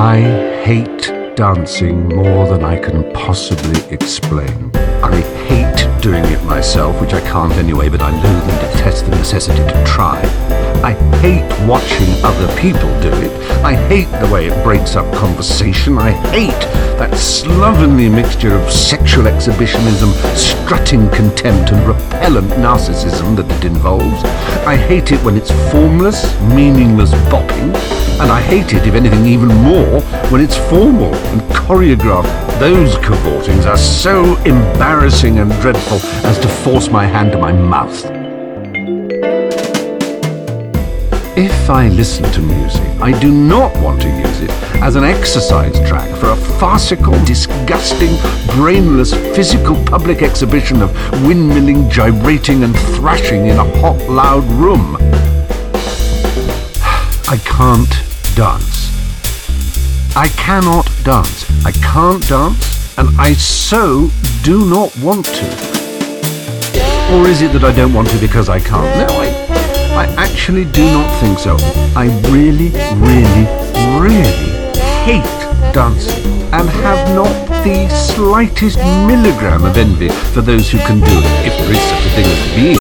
I hate dancing more than I can possibly explain. I hate doing it myself, which I can't anyway, but I loathe and detest the necessity to try. I hate watching other people do it. I hate the way it breaks up conversation. I hate that slovenly mixture of sexual exhibitionism, strutting contempt, and repellent narcissism that it involves. I hate it when it's formless, meaningless bopping. And I hate it, if anything, even more when it's formal and choreographed. Those cavortings are so embarrassing and dreadful as to force my hand to my mouth. If I listen to music, I do not want to use it as an exercise track for a farcical, disgusting, brainless, physical public exhibition of windmilling, gyrating, and thrashing in a hot, loud room. I can't dance. I cannot dance. I can't dance, and I so do not want to. Or is it that I don't want to because I can't? No, I actually do not think so. I really, really, really hate dancing and have not the slightest milligram of envy for those who can do it, if there is such a thing as being.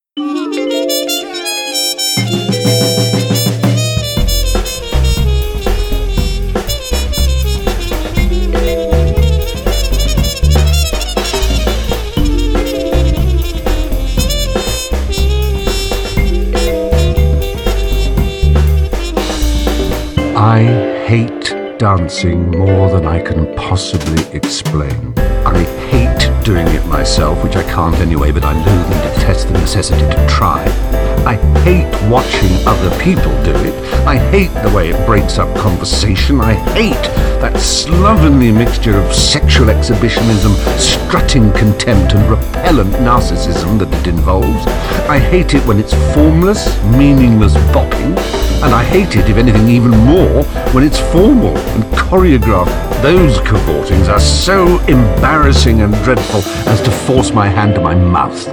I hate dancing more than I can possibly explain. I hate doing it myself, which I can't anyway, but I loathe and detest the necessity to try. I hate watching other people do it. I hate the way it breaks up conversation. I hate that slovenly mixture of sexual exhibitionism, strutting contempt, and repellent narcissism that it involves. I hate it when it's formless, meaningless bopping. And I hate it, if anything, even more when it's formal and choreographed. Those cavortings are so embarrassing and dreadful as to force my hand to my mouth.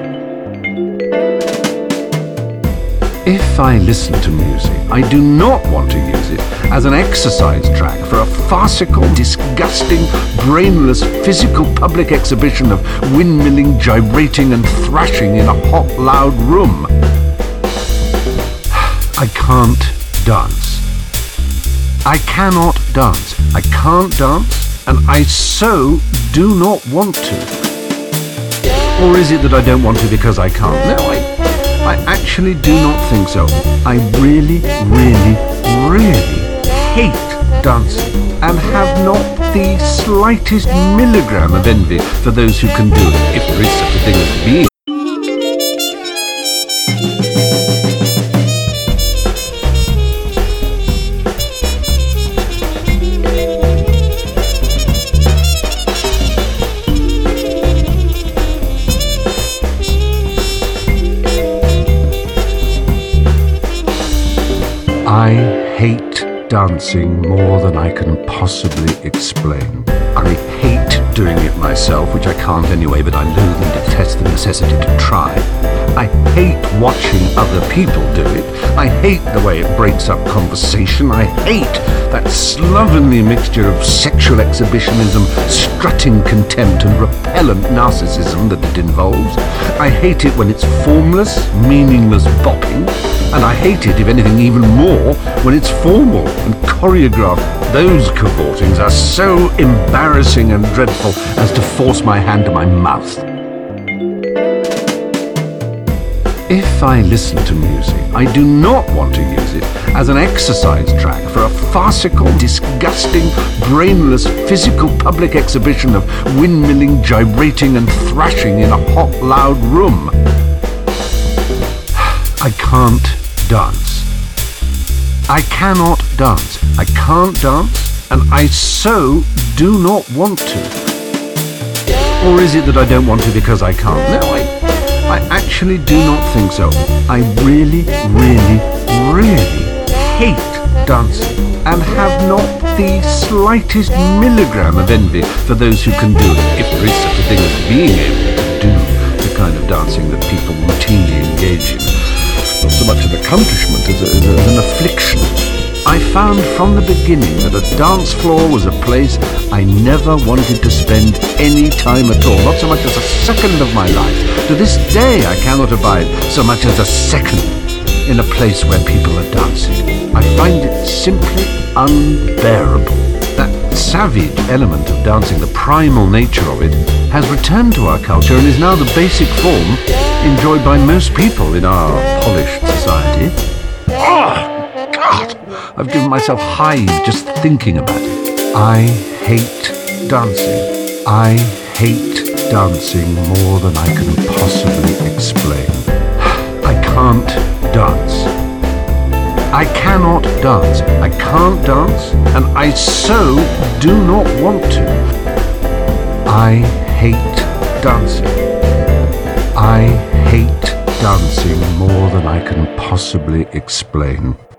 If I listen to music, I do not want to use it as an exercise track for a farcical, disgusting, brainless, physical public exhibition of windmilling, gyrating, and thrashing in a hot, loud room. I can't dance. I cannot dance. I can't dance, and I so do not want to. Or is it that I don't want to because I can't? No, I actually do not think so. I really, really, really hate dancing and have not the slightest milligram of envy for those who can do it, if there is such a thing as being. I hate dancing more than I can possibly explain. I hate doing it myself, which I can't anyway, but I loathe and detest the necessity to try. I hate watching other people do it. I hate the way it breaks up conversation. I hate that slovenly mixture of sexual exhibitionism, strutting contempt, and repellent narcissism that it involves. I hate it when it's formless, meaningless bopping. And I hate it, if anything, even more when it's formal and choreographed. Those cavortings are so embarrassing and dreadful as to force my hand to my mouth. If I listen to music, I do not want to use it as an exercise track for a farcical, disgusting, brainless, physical public exhibition of windmilling, gyrating, and thrashing in a hot, loud room. I can't dance. I cannot dance. I can't dance, and I so do not want to. Or is it that I don't want to because I can't? No, I actually do not think so. I really, really, really hate dancing and have not the slightest milligram of envy for those who can do it, if there is such a thing as being able to do the kind of dancing that people routinely engage in. Not so much an accomplishment as an affliction. I found from the beginning that a dance floor was a place I never wanted to spend any time at all, not so much as a second of my life. To this day I cannot abide so much as a second in a place where people are dancing. I find it simply unbearable. That savage element of dancing, the primal nature of it, has returned to our culture and is now the basic form enjoyed by most people in our polished society. Oh, God! I've given myself hives just thinking about it. I hate dancing. I hate dancing more than I can possibly explain. I can't dance. I cannot dance. I can't dance, and I so do not want to. I hate dancing. I hate dancing more than I can possibly explain.